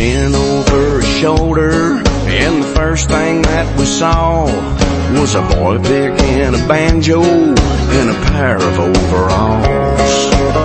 in over his shoulder, and the first thing that we saw was a boy picking a banjo in a pair of overalls.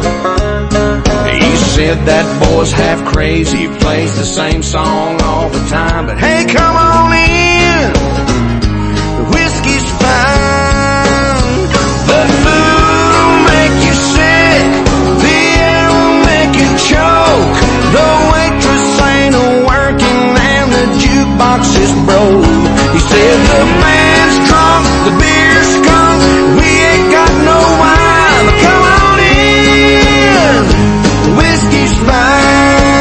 He said that boy's half crazy, plays the same song all the time, but hey, come on in, the whiskey's fine. The food will make you sick, the air will make you choke, the waitress ain't a-working and the jukebox is broke. He said the band's drunk, the beer's skunk, we ain't got no wine, but come on in, the whiskey's fine.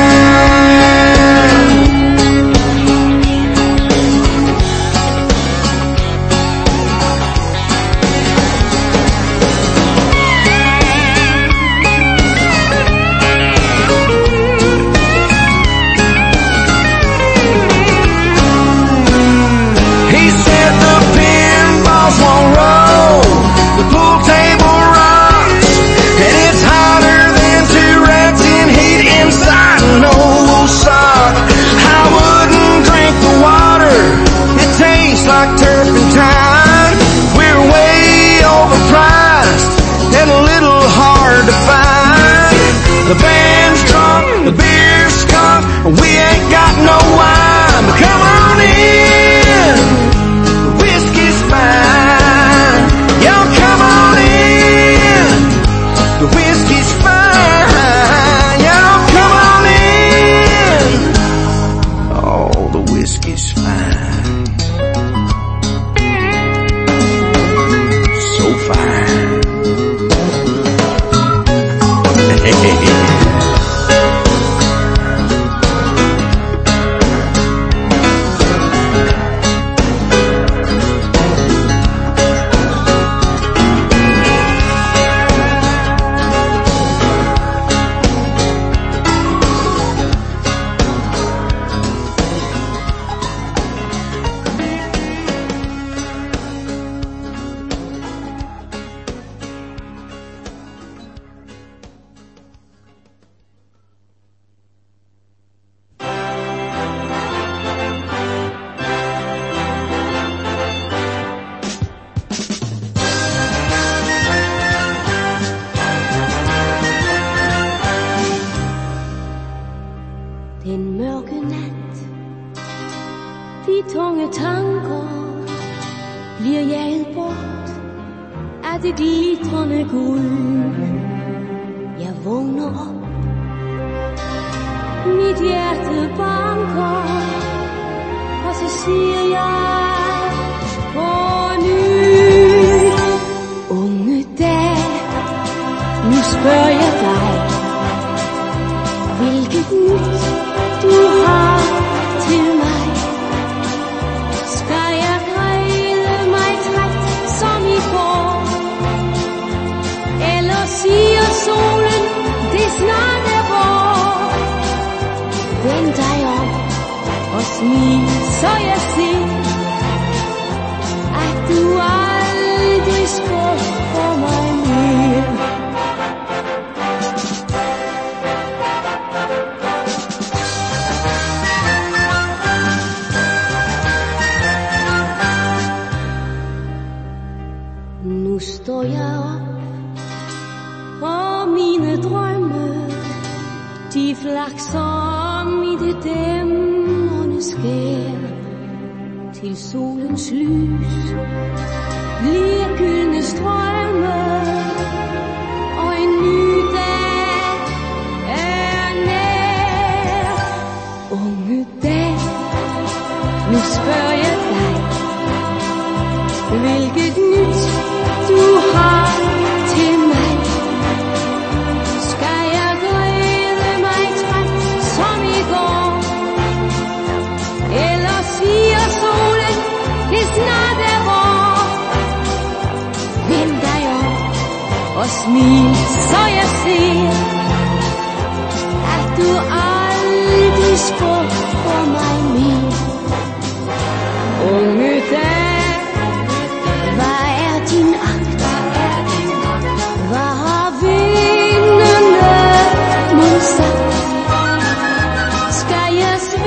He said the pinballs won't roll, the pool table rocks, and it's hotter than 2 rats in heat inside an old sock. I wouldn't drink the water, it tastes like turpentine. We're way overpriced and a little hard to find. The band's drunk, the beer's skunk, we ain't got no wine, but come on in, the whiskey's fine. Y'all come on in, the whiskey's fine. Y'all come on in, oh, the whiskey's fine, so fine. Den mørke nat, de tunge tanker bliver jaget bort af det glitrende guld. Jeg vågner op, mit hjerte banker, og så siger jeg på ny. Unge dag, nu spørger jeg dig, hvilket nyt du har til mig. Skal jeg græde mig træt som i går, eller siger solen det snart er vår? Vend dig om og smil, så jeg ser, at du aldrig skuffer mig mere. Nu står jeg op, og mine drømme, de flakser om i det dæmrende skær, til solens lys bliver gyldne strømme, og en ny dag er nær. Unge dag, nu spørger jeg dig, hvilket nyt du har til mig. Skal jeg græde mig træt som i går, eller siger solen det snart er vår? Vend dig om og smil, så jeg ser, at du aldrig skuffer mig mere. Unge dag, hvad er din agt? Hvad har vindene mon sagt? Skal jeg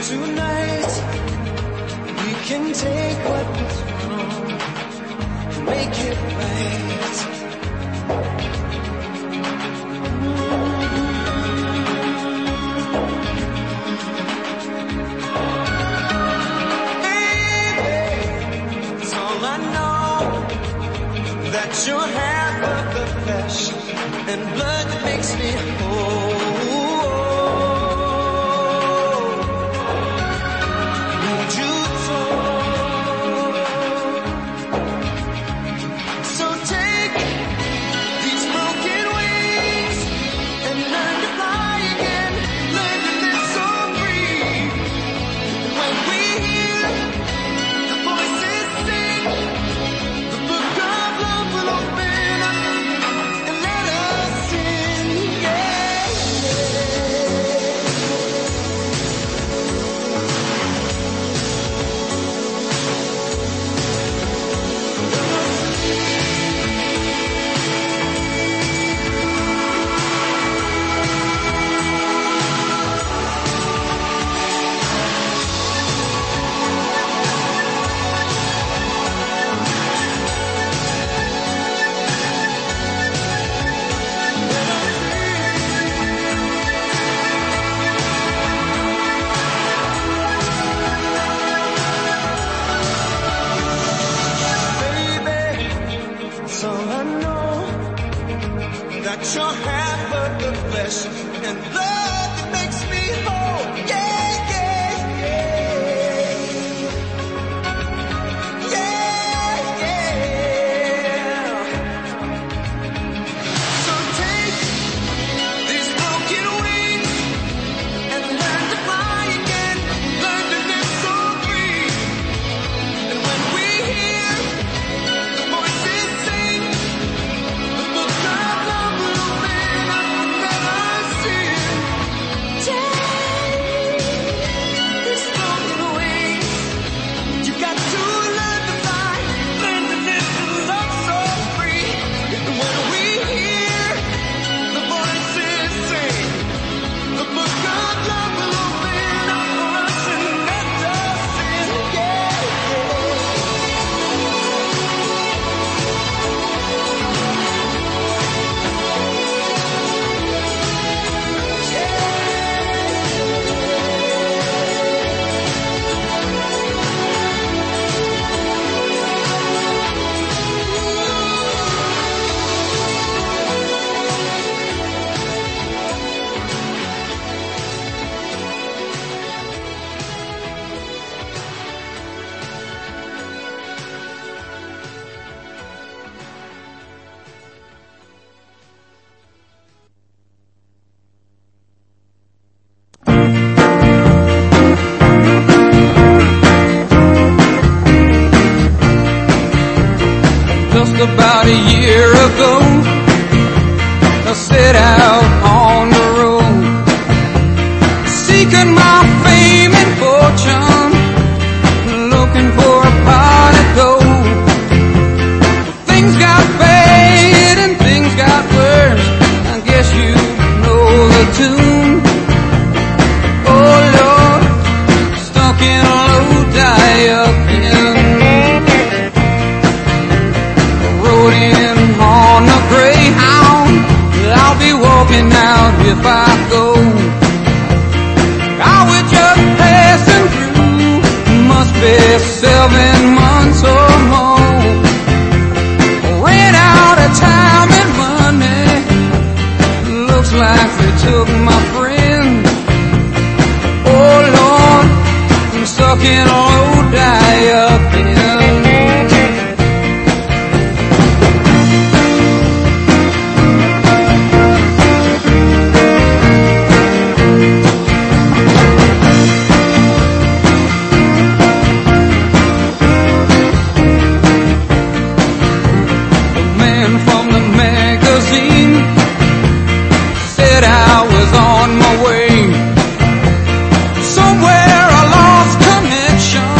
Tonight we can take what was wrong, make it right. Baby, it's all I know, that you're half of the flesh and blood that makes me whole. You're half of the flesh and blood that makes me whole. Yeah, yeah, yeah. Yeah, yeah. So take these broken wings and learn to fly again. Learn to live so free. And when we hear the voices sing the book of love will open up and let us in. Take these broken wings. You got to learn to fly. Learn to live and love so free. And when we hear the voices sing, the book of love will open up for us and let us in. Yeah, Just about a year ago, I set out on the road, seeking my fame and fortune, looking for a pot of gold. Things got bad and things got worse, I guess you know the tune. Oh Lord, stuck in a low die-up inn, rode in on a Greyhound. I'll be walking out if I go. I was just passing through, must be 7 months or more. Ran out of time and money, looks like they took my friend. Oh Lord, I'm stuck in a low die-up inn. On my way, somewhere I lost connection.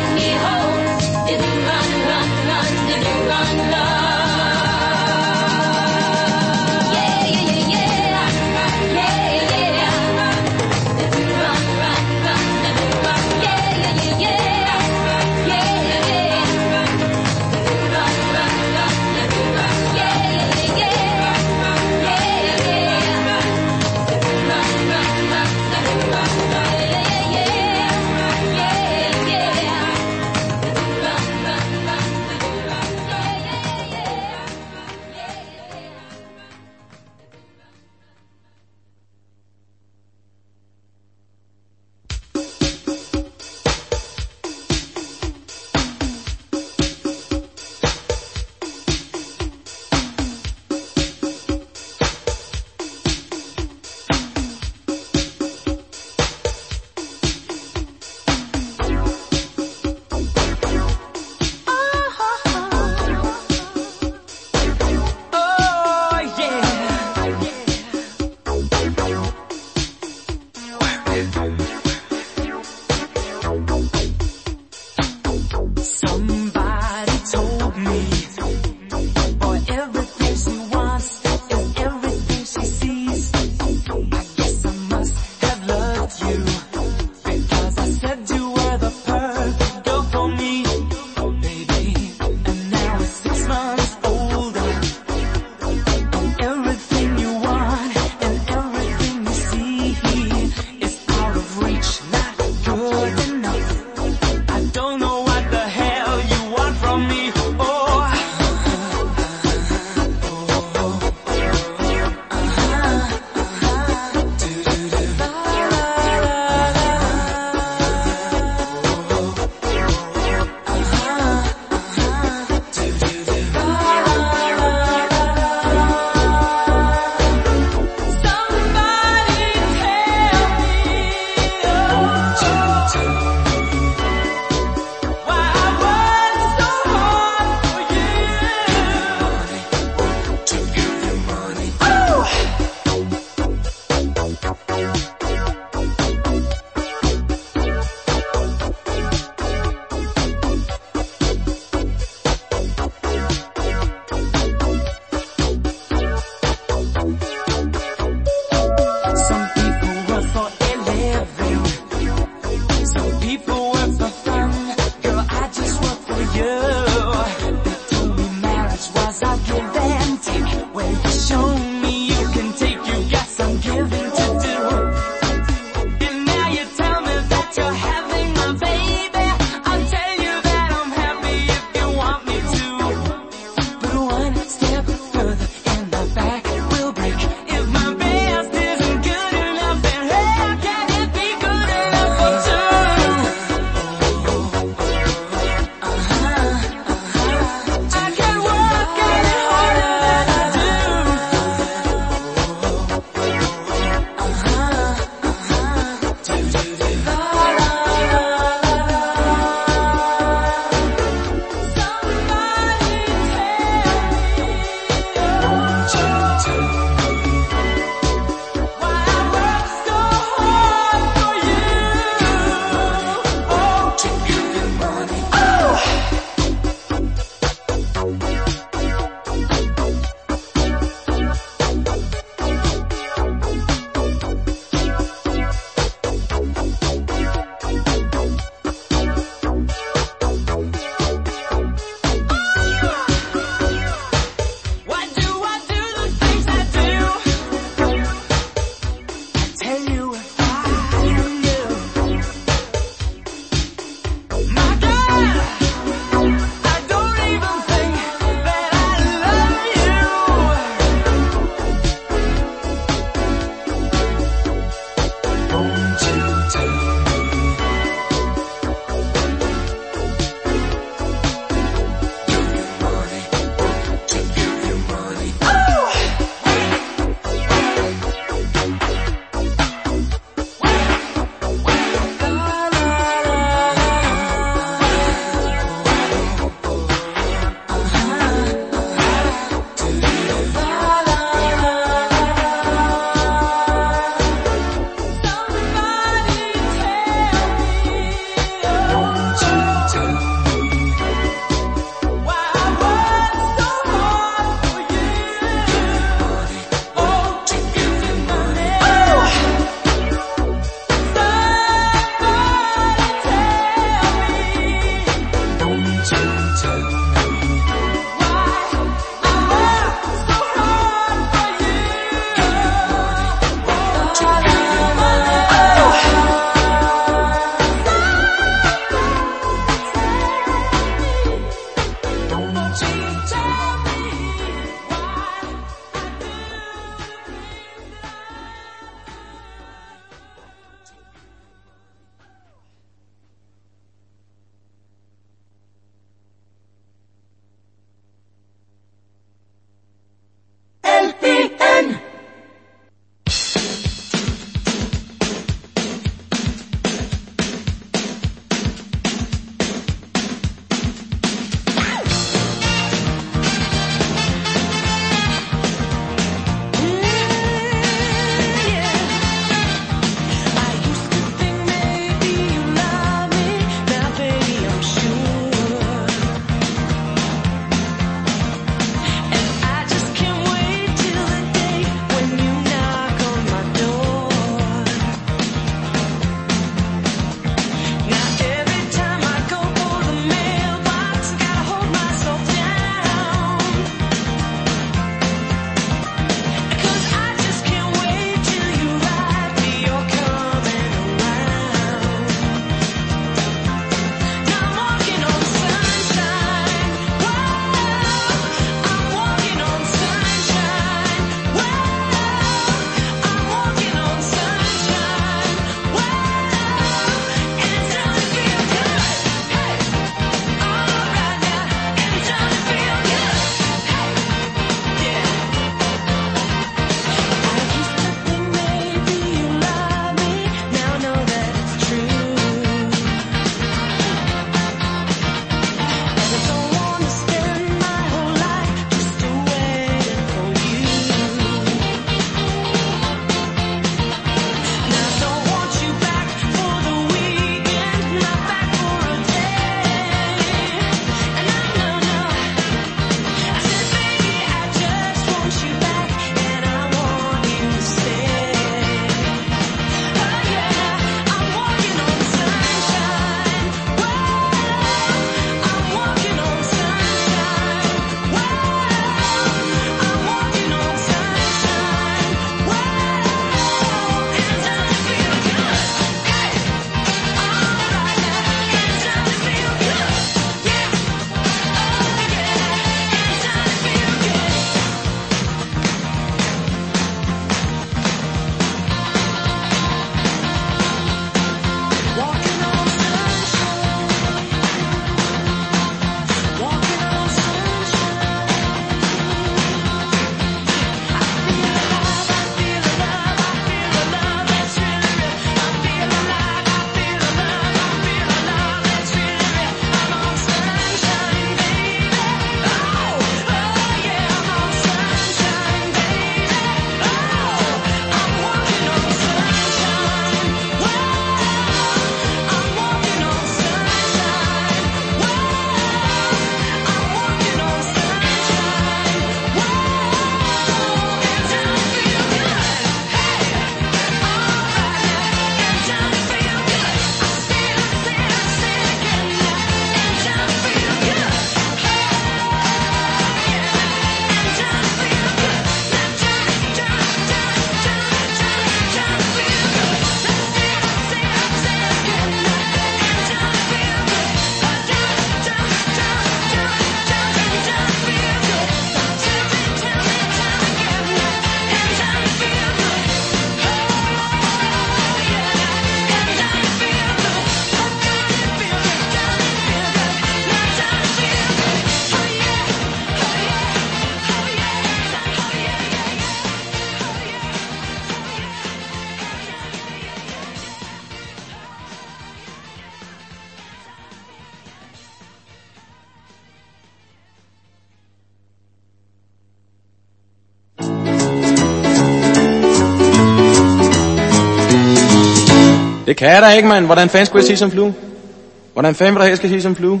Det kan jeg da ikke, mand. Hvordan fanden skulle jeg sige som flue? Hvordan fanden vil der helst skal sige som flue?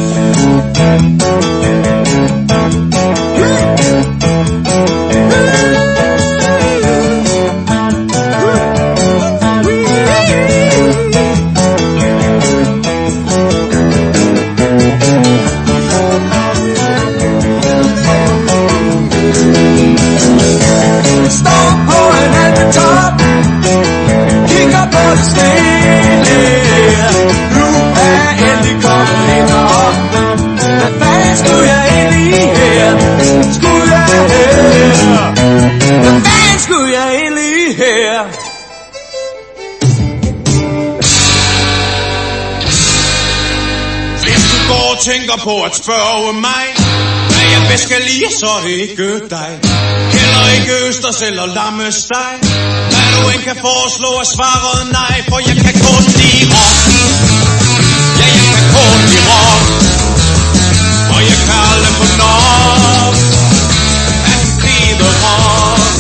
Tænker på at spørge mig, hvad jeg bedst kan lide, så er det ikke dig. Heller ikke østers eller lammesteg. Hvad du end kan foreslå er svaret nej, for jeg kan kun lide rock. Ja, jeg kan kun lide rock. Og jeg kan aldrig få nok at blive rock.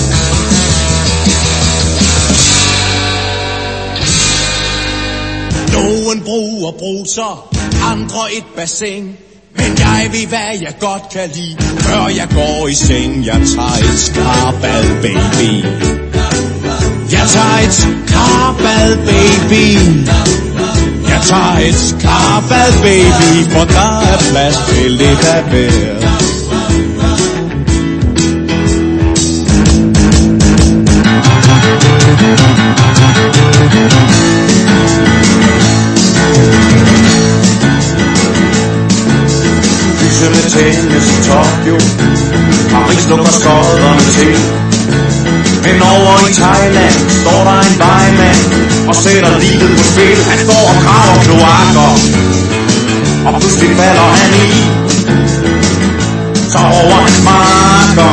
Nogen bruger bruser, andre et bassin. Men jeg ved hvad jeg godt kan lide, før jeg går i seng. Jeg tager et skarbad, baby. Jeg tager et skarbad, baby. Jeg tager et skarbad, baby. For der er plads til lidt af hver. Tennis i Tokyo, Paris lukker skodderne til. Men over i Thailand står der en vejmand og sætter livet på spil. Han står og graver kloakker, og pludselig falder han i. Så over hans marker.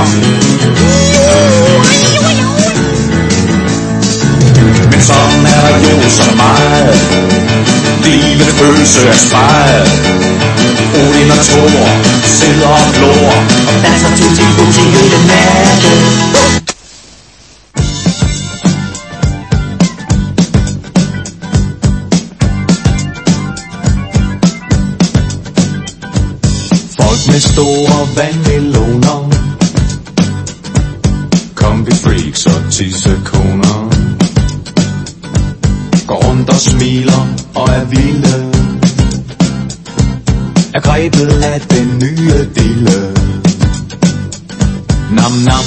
Men sådan er der jo så meget. Livet følelse er spejet. Odin og Thor sidder og glor og danser tutti-futti hele natten. Folk med store vandmeloner, kombi-freaks og tissekoner, går rundt og smiler og er vilde, er grebet af den nye dille. Nam nam,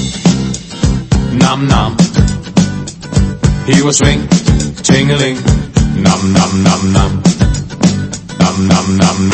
nam nam, hiv og sving, tingeling. Nam nam nam nam, nam nam nam.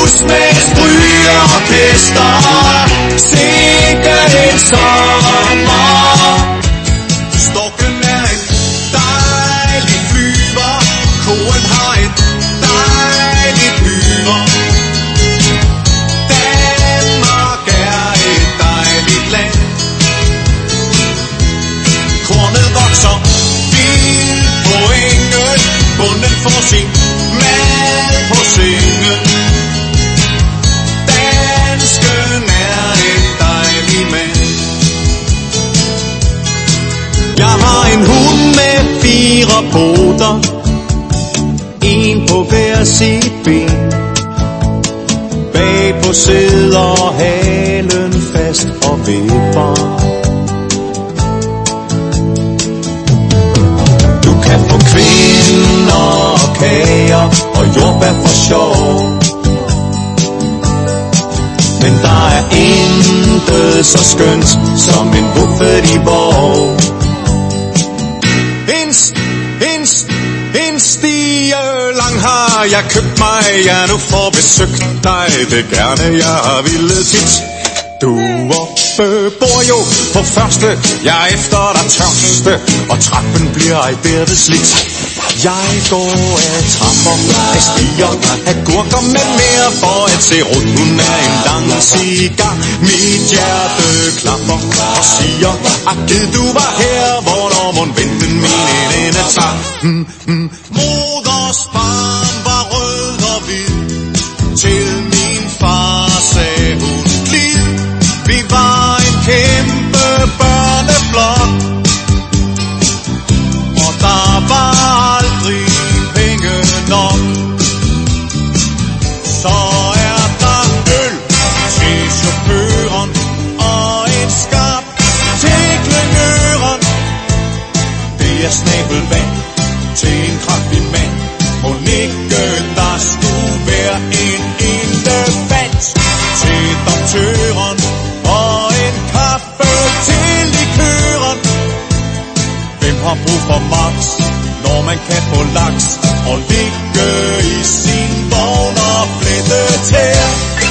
bus med strygeorkester, sikke en sommer. Storken er en dejlig flyver, koen har et dejligt hyre. Danmark er et dejligt land. Kornet vokser vildt på engen, bunden får sin mad på sengen. Dansken er et dejligt mand. Jeg har en hund med 4 poter, en på hver sit ben. Bagpå sidder halen fast og vipper. Du kan få kvinder og kager og jordbær for sjov, men der er intet så skønt som en buffet i borg. En stige lang har jeg købt mig, ja nu får besøgt dig, det gerne jeg ville tit. Du oppe bor jo på første, jeg er efter dig tørste, og trappen bliver ej derved slidt. Jeg går af trapper, af stiger, af gurker med mere, for at se rundt, hun er en lang cigar. Mit hjerte klapper og siger, at gid du var her, hvornår må venten min ende tager. Moders barn var rød og hvid, til min far sagde hun glid. Vi var en kæmpe børneblok, og der var aldrig penge nok. Så er der øl til chaufføren og en skarp til klingøren. Det er snabelvand til en kraftig mand. Mon ikke der skulle være en elefant til doktøren og en kaffe til likøren. Hvem har brug for max, når man kan få laks og ligge i sin vogn og flette tær?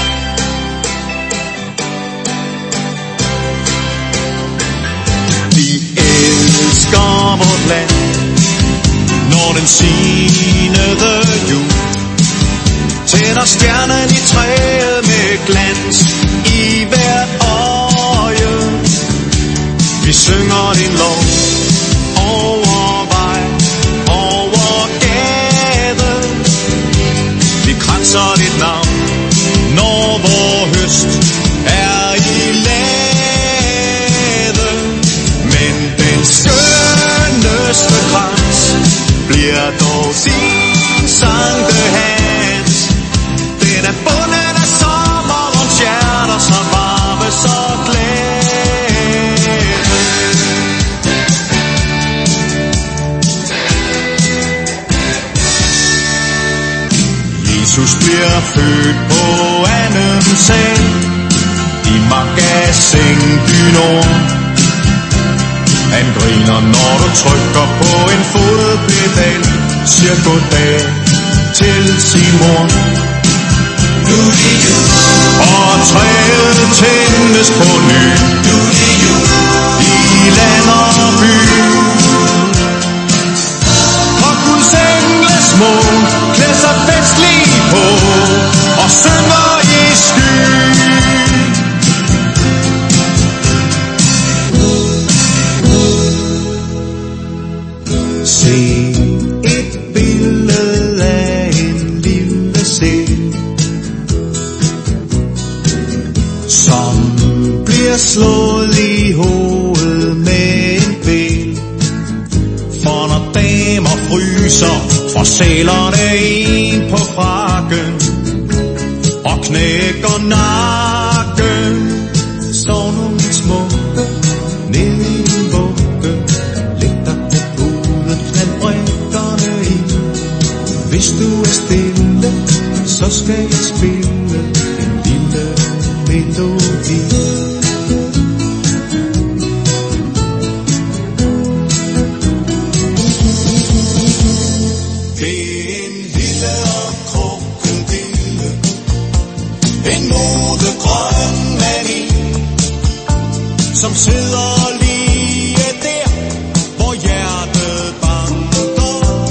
De elsker vort land, når den sinede jul tænder stjernen i træet med glans i hvert øje. Vi synger din lov over vej, over gade. Vi kranser dit navn, når vor høst er i lade. Men den skønneste krans bliver dog din Sankt Hans. Den er bundet af sommerens hjerter, som varmes og glæde. Jesus bliver født på anden seng i Magasin du Nord. Han griner, når du trykker på en fodpedal, siger goddag til sin mor. Og træet tændes på ny i land og by. Og Guds engle små klæder sig festligt på og synger i sky. Se et billede af en lille sæl, som bliver slået i hovedet med en pæl. For når damer fryser, får sælerne en på frakken og knækker nakken. Sov nu mit smukke, ned i en vugge, læg dig på puden, knald brikkerne i. Hvis du er stille, så skal jeg spille en lille melodi. Det er en lille og krukken dille, En modegrøn mani, som sidder lige der, hvor hjertet banker.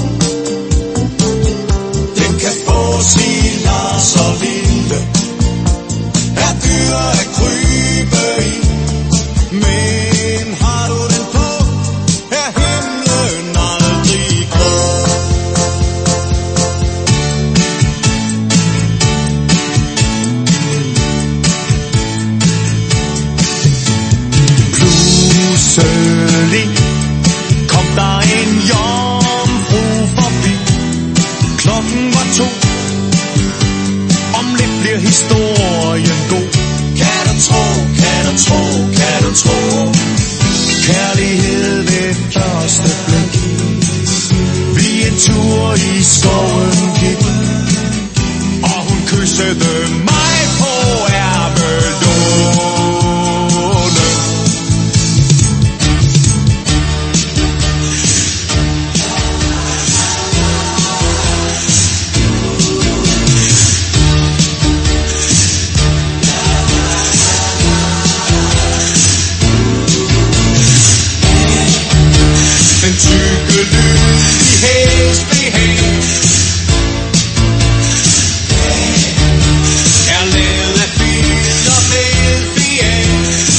Den kan få siler så vilde, er dyr at krybe i. Men har du den på, er himlen aldrig grå. Pludselig kom der en jomfru forbi. Klokken var 2. Om lidt bliver historien god. Kan du tro, kan du tro, kan du tro? Kærlighed ved første blik. Vi en tur i skoven gik, og hun kyssede mig på Ervelåne. Den tykke lyd i hæslig hæs er lavet af filer med fies.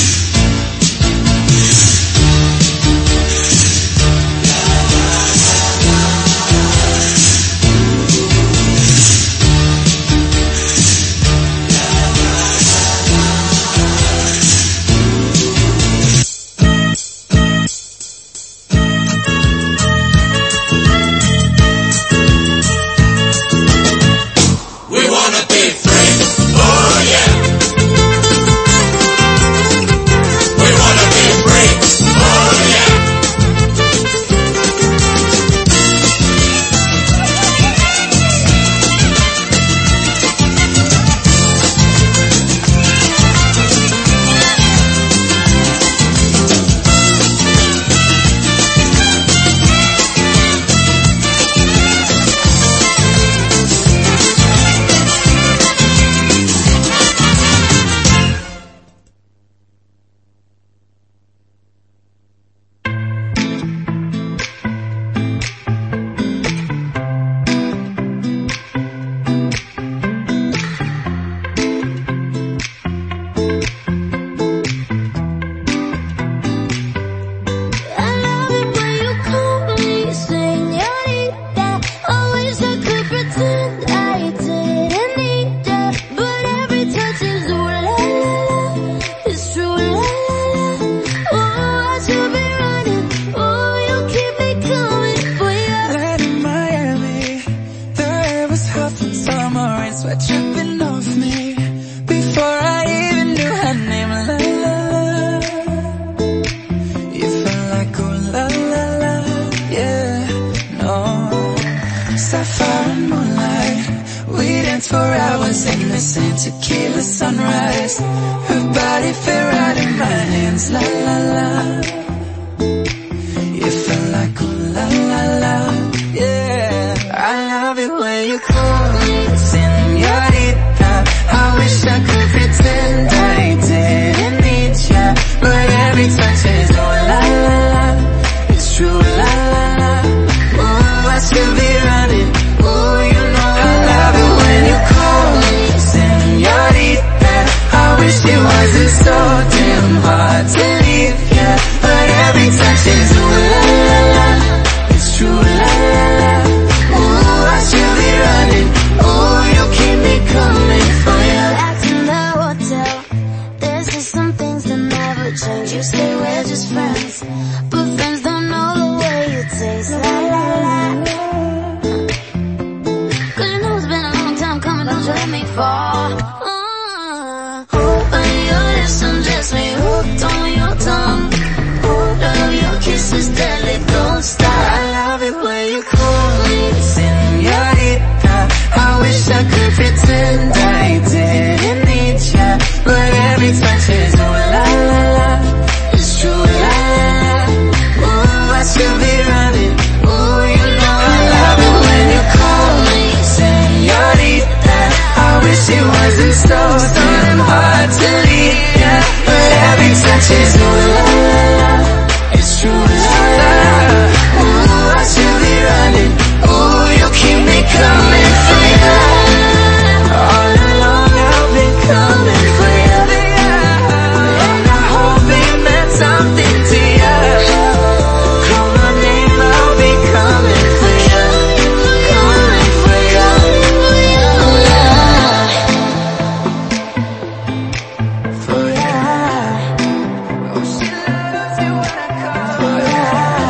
fears and stars, I'm hard to leave, yeah. But every touch is love, it's true love. Ooh, I should be running, ooh, you keep me coming for you. All along I've been coming for you, and I hope it meant something to you. Call my name, I'll be coming for you, coming for you. For you. Oh, she loves you when I call for you.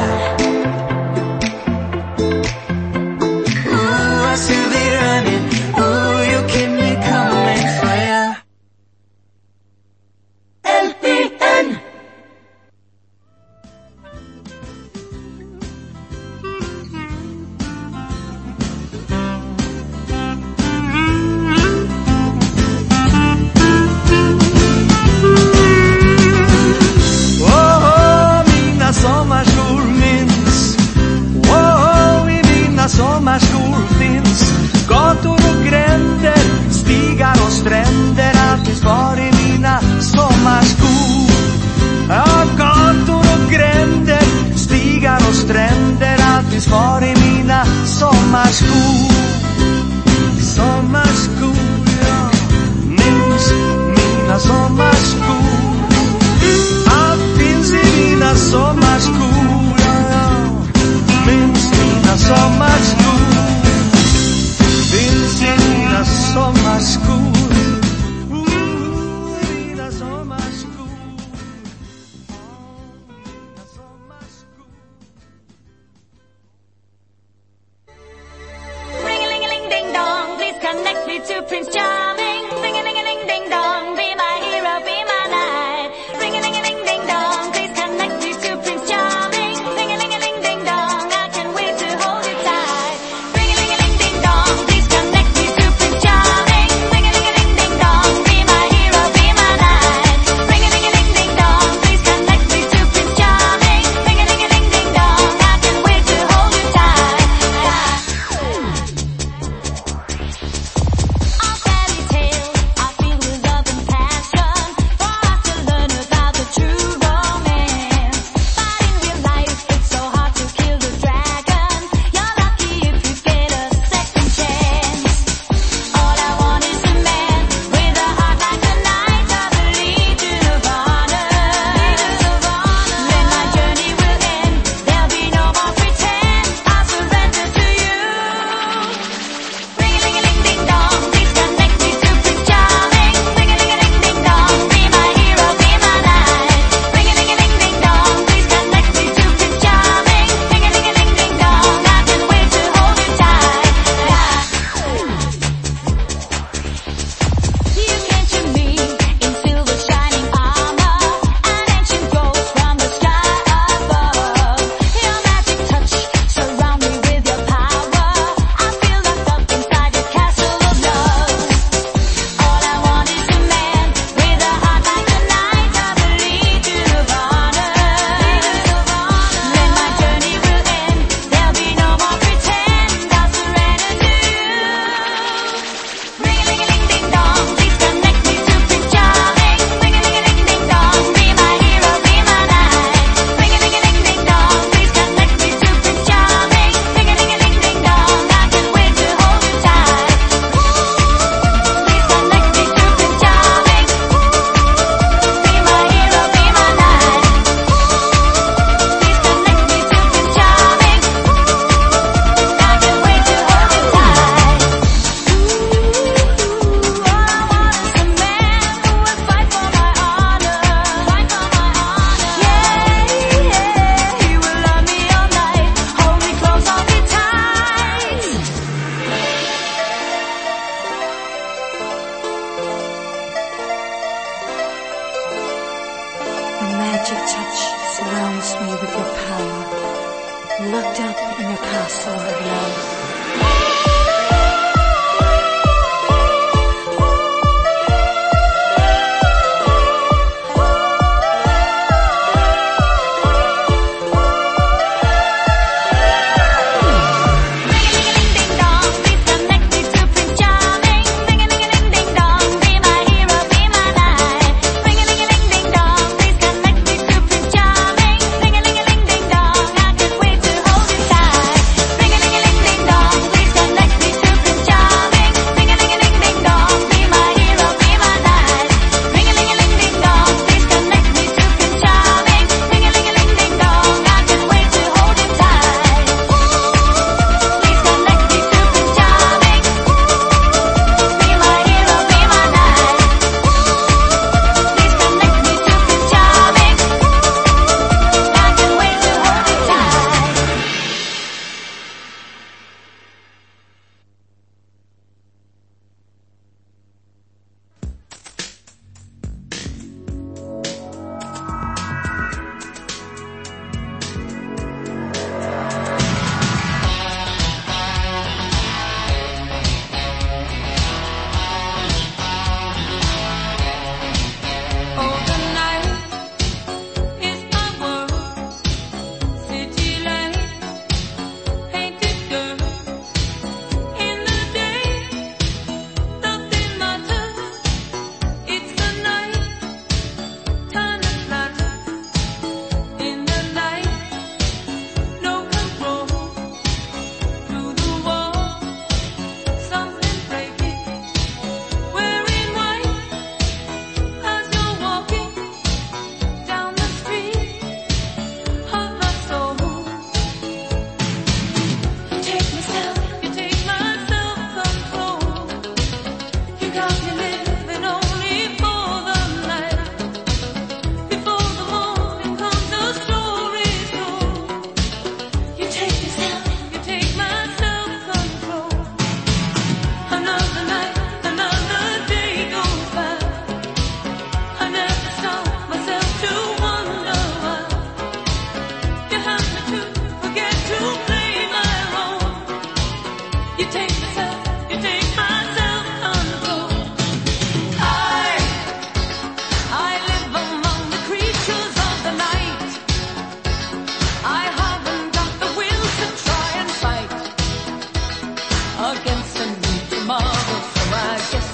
Ooh, I should be running, ooh, you keep me coming for you. LPN. Åh, mina sommarskor minns. Åh, i mina sommarskor finns gator och gränder, stigar och stränder. Allt finns kvar i mina sommarskor. Ja, gator och gränder, stigar och stränder. Allt finns kvar i mina sommarskor. Sommarskor, ja. Minns mina sommarskor. Allt finns i mina sommarskor, ja, ja. Minns mina sommarskor. Finns i mina sommarskor. Mina sommarskor. Mina sommarskor. Ring-a-ling-a-ling-ding-dong, please connect me to Prince Charming. Ring-a-ling-a-ling-ding-dong, be my hero, be my knight. Ring-a-ling-a-ling-ding-dong, please connect me to Prince Charming. Ring-a-ling-a-ling-ding-dong, I can't wait to hold you tight. Ring-a-ling-a-ling-ding-dong, please connect me to Prince Charming. Ring-a-ling-a-ling-ding-dong, be my hero, be my knight. Ring-a-ling-a-ling-ding-dong, please connect me to Prince Charming. Ring-a-ling-a-ling-ding-dong, I can't wait to hold you tight. All fairy tales are filled with love and passion, for us to learn about the true romance. But in real life, it's so hard to kill the dragon. You're lucky if you get a second chance. All I want is a man with a heart like a knight. I believe in Nirvana. Then my journey will end. There'll be no more pretend. I'll surrender to you. Ring-a-ling-a-ling-ding-dong, please connect me to Prince Charming. Ring-a-ling-a-ling-ding-dong, be my hero, be my knight. Ring-a-ling-a-ling-ding-dong, please connect me to Prince Charming. Ring-a-ling-a-ling-ding-dong, I can't wait to hold you tight. You came to me in silver shining armor, an ancient ghost from the sky above. Your magic touch surround me with your power. I feel locked up inside your castle of love. All I want is a man with a heart like a knight. I believe in Nirvana. Then my journey will end. There'll be no more pretend. I'll surrender to you. Ring-a-ling-a-ling-ding-dong, please connect me to Prince Charming. Ring-a-ling-a-ling-ding-dong, be my hero, be my knight. Ring-a-ling-a-ling-ding-dong, please connect me to Prince Charming. Ring-a-ling-a-ling-ding-dong, I can't wait to hold you tight. Please connect me to Prince Charming. Be my hero, be my knight. Please connect me to Prince Charming. I can't wait to hold you tight. All I want is a man who will fight for my honor. Fight for my honor. Yeah, he will love me all night. Hold me close, hold me tight. A magic touch surrounds me with your power, locked up in a castle of love. Ring-a-ling-a-ling-ding-dong, please connect me to Prince Charming. Ring-a-ling-a-ling-ding-dong,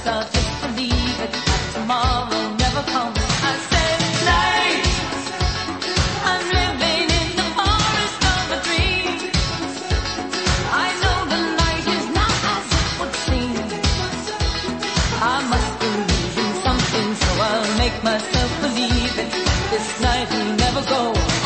I'll just believe it. Tomorrow never comes. I said night. I'm living in the forest of a dream. I know the night is not as it would seem. I must be losing something, so I'll make myself believe it. This night will never go.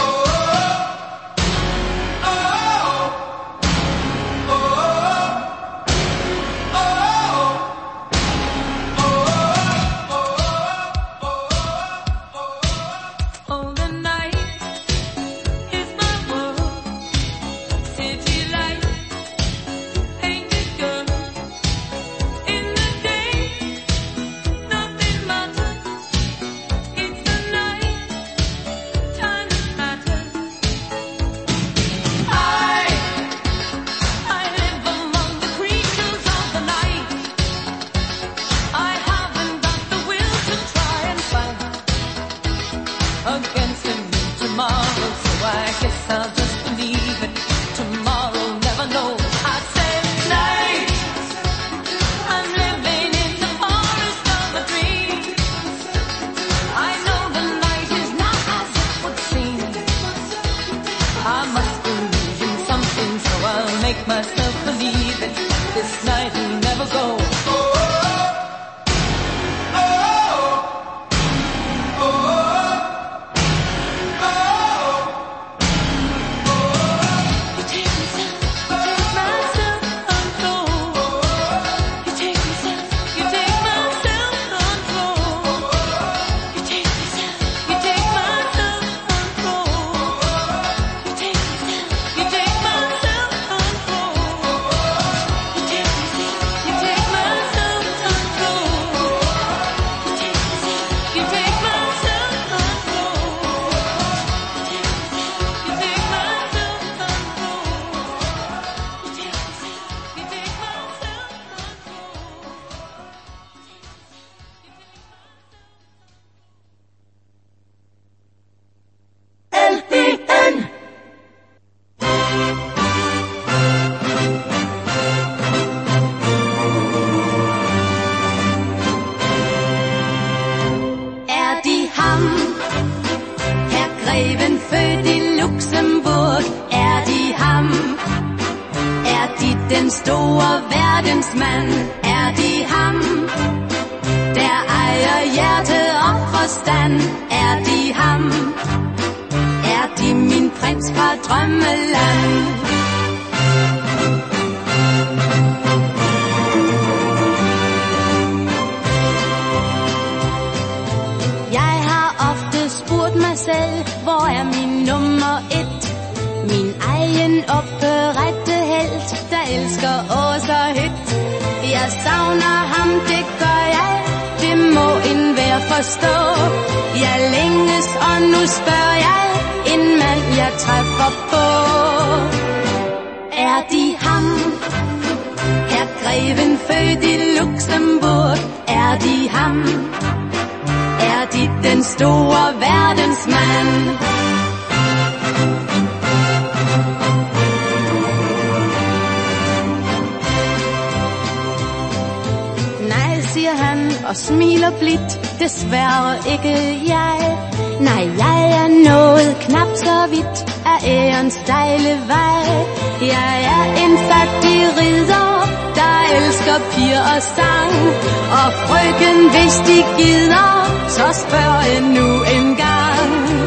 Og smiler blidt, desværre ikke jeg. Nej, jeg er nået knap så vidt af ærens stejle vej. Jeg er en fattig ridder, der elsker piger og sang. Og frøken, hvis de gider, så spørg endnu en gang.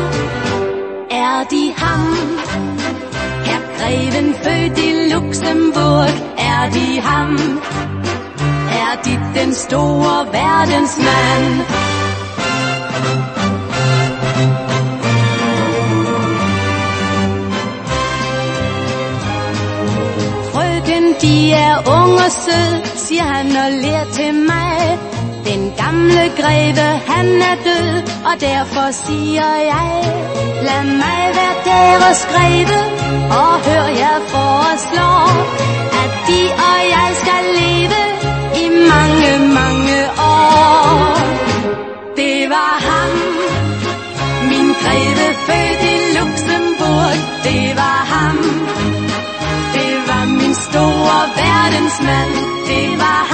Er de ham? Herr greven født i Luxembourg, er de ham? Er de den store verdensmand? Frøken, de er ung og sød, siger han og ler til mig. Den gamle greve, han er død, og derfor siger jeg, lad mig være deres greve, og hør jeg foreslår, at de og jeg skal leve i mange, mange år. Det var ham, min greve født i Luxembourg. Det var ham, det var min store verdensmand. Det var